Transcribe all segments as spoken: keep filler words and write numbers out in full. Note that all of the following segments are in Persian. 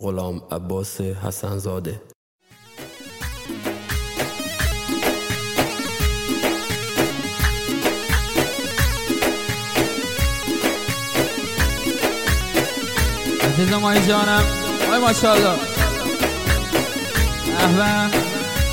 غلام عباس حسن زاده. عزیزم آی جانم، آی ماشاءالله. احوال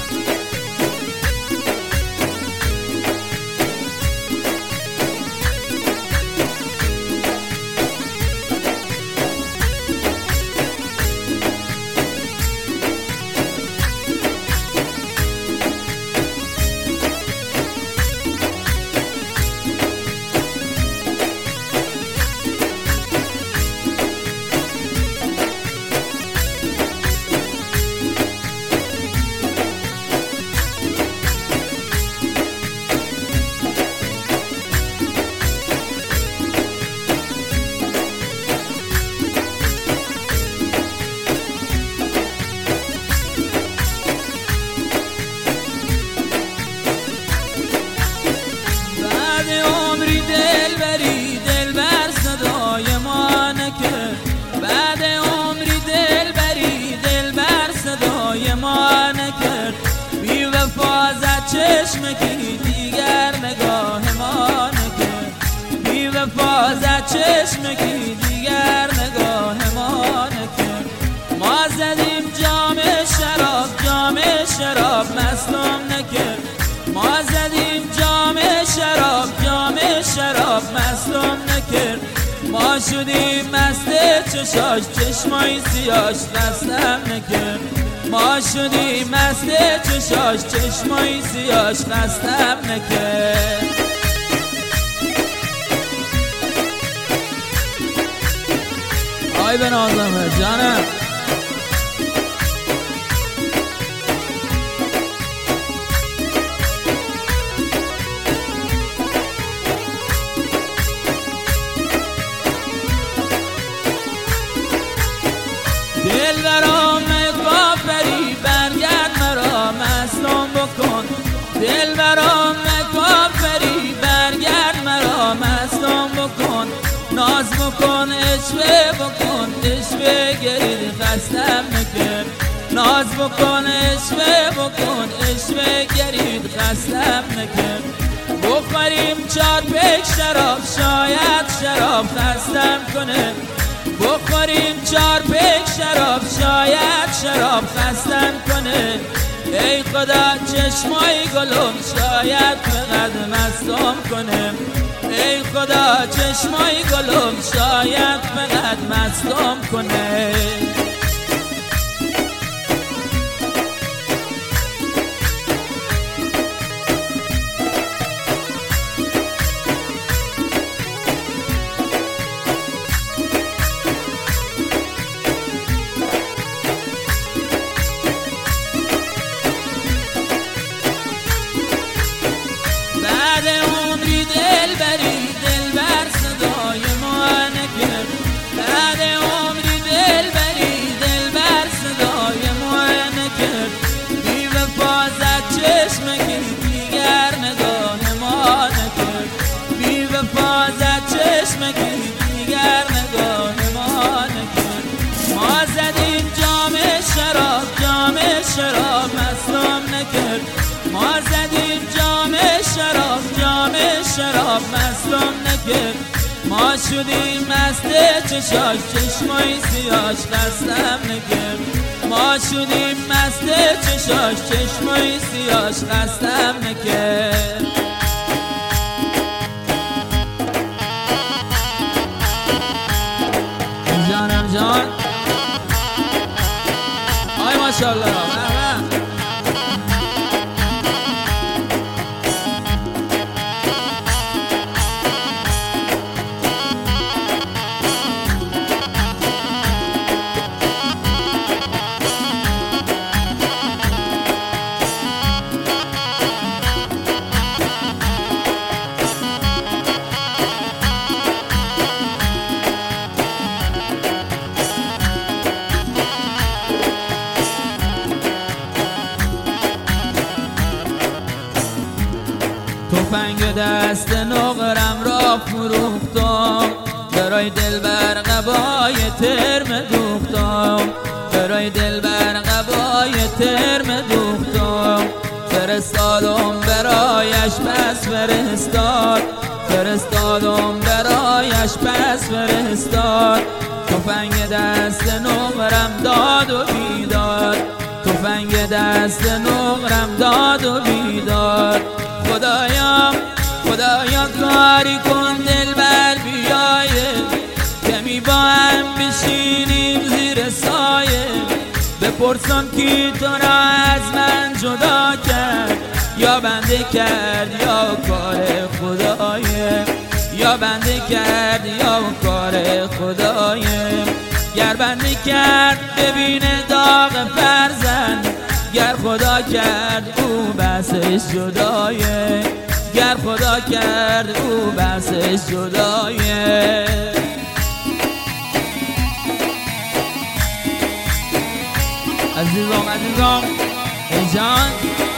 چشمکی دیگر نگاه ما نکرد، بی وفا زد چشمکی دیگر نگاه ما نکرد. ما زدیم جام شراب، جام شراب مستم نکرد. ما زدیم جام شراب، جام شراب مستم نکرد. ما شدیم مست چشاش، چشمای سیاش دستم نکرد. ما شدیم مست چشاش، چشمای سیاش خستم نکرد. آی به نازمه جانم، دل برام کافری برگرد مرا مستم بکن. دل برام کافری برگرد مرا مستم بکن. ناز بکن عشوه بکن، عشوه گرید خستم نکرد. ناز بکن عشوه بکن، عشوه گرید خستم نکرد. بخوریم چار پیک شراب، شاید شراب خستم کنه. بخوریم چار پیک شراب، شاید شراب خستم کنه. ای خدا چشمای گلم شاید فقط مستم کنه. ای خدا چشمای گلم شاید فقط مستم کنه. شراب مستم نکرد. ما زدیم جام شراب، جام شراب مستم نکرد. ما شدیم مست چشاش، چشمای سیاش خستم نکرد. ما شدیم مست چشاش، چشمای سیاش خستم نکرد. جانم جان، آی ماشاءالله. تفنگ دست نقرم را فروختم، برای دلبر قبای ترم دوختم. برای دل بر قبای ترم دوختم فرستادم برایش پس فرستاد فرستادم برایش پس فرستاد تفنگ دست نقرم داد و بیداد تفنگ دست نقرم داد و بیداد خدایا خدایا کاری کن دل بر بیایه کمی با هم بشینیم زیر سایه بپرسم کی تو را از من جدا کرد یا بنده کرد یا کار خدایه یا بنده کرد یا کار خدایه گر بنده کرد ببینه داغ فرزند گر خدا کرد او بسش جدایه گر خدا کرد او بسش جدایه عزیزم عزیزم ای جان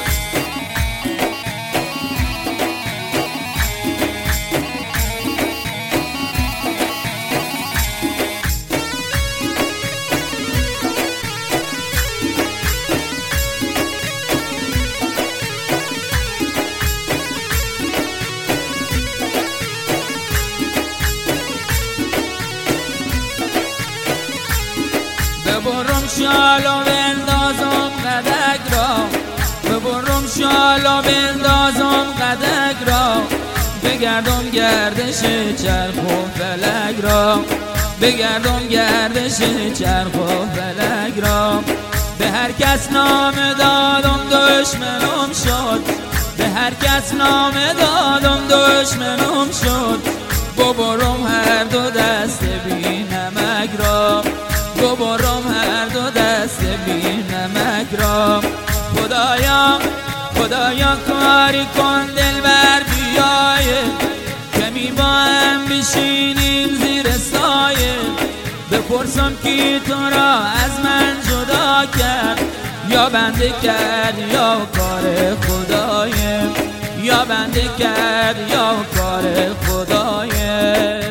ببرم شال و بندازم قدک را ببرم شال و بندازم قدک را بگردم گردش چرخ و فلک را بگردم گردش چرخ و فلک را به هر کس نام دادم دشمنم شد به هر کس نام دادم دشمنم شد ببرم هر دو دست بی نمک را ببرم هر دو دست بی نمک را خدایا خدایا کاری کن دل بر بیایه کمی با هم بشینیم زیر سایه بپرسم کی تو را از من جدا کرد یا بنده کرد یا کار خدایه یا بنده کرد یا کار خدایه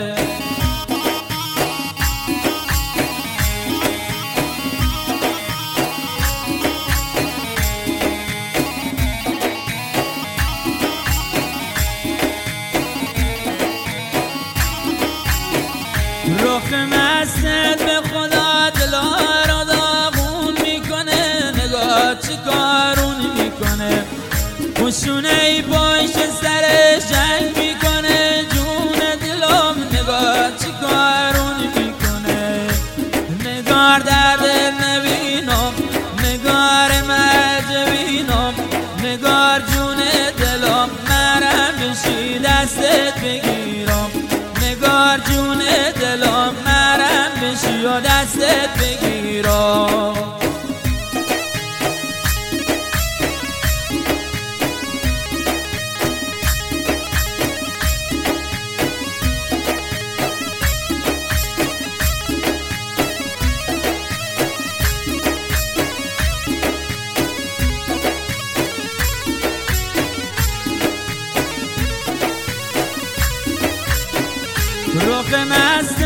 رخ مستت به خدا دلا را داغون میکنه نگاه چی کارون میکنه خشونه ای پشت سر جنگ میکنه جون دلم نگاه چی کارون میکنه نگار درد نبینم نگار مرج بینم نگار جون دلم مرم بشی دستت بگیرم نگار جون دلم مرم بشی و دستت بگیرم رخ مست